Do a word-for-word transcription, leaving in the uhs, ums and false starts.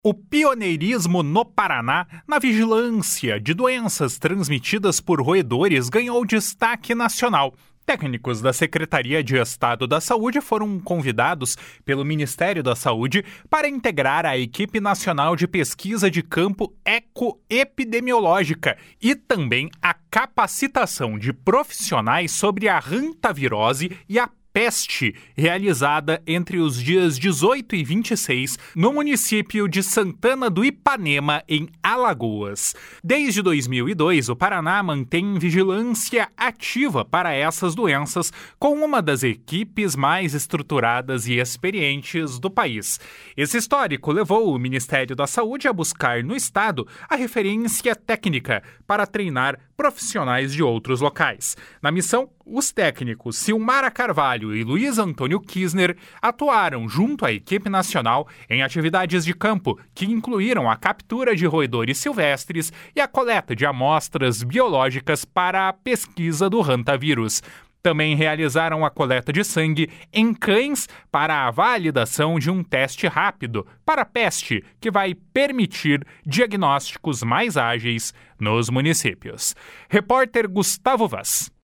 O pioneirismo no Paraná na vigilância de doenças transmitidas por roedores ganhou destaque nacional. Técnicos da Secretaria de Estado da Saúde foram convidados pelo Ministério da Saúde para integrar a equipe nacional de pesquisa de campo ecoepidemiológica e também a capacitação de profissionais sobre a hantavirose e a peste, realizada entre os dias dezoito e vinte e seis no município de Santana do Ipanema, em Alagoas. Desde dois mil e dois, o Paraná mantém vigilância ativa para essas doenças, com uma das equipes mais estruturadas e experientes do país. Esse histórico levou o Ministério da Saúde a buscar no estado a referência técnica para treinar profissionais de outros locais. Na missão, os técnicos Silmara Carvalho e Luiz Antônio Kisner atuaram junto à equipe nacional em atividades de campo que incluíram a captura de roedores silvestres e a coleta de amostras biológicas para a pesquisa do hantavírus. Também realizaram a coleta de sangue em cães para a validação de um teste rápido para a peste, que vai permitir diagnósticos mais ágeis nos municípios. Repórter Gustavo Vaz.